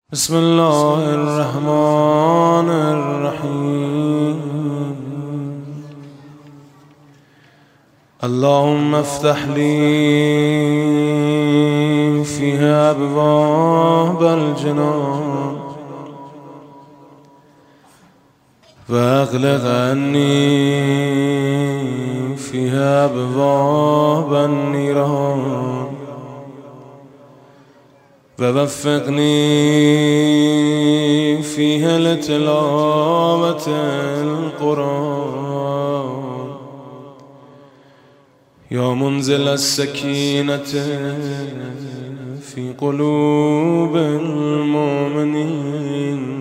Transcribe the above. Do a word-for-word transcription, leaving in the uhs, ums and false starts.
بسم الله الرحمن الرحيم. اللهم افتح لي فيها أبواب الجنان وأغلق عني فيها أبواب النيران ووفقني فيها لتلاوة القرآن يا منزل السكينة في قلوب المؤمنين.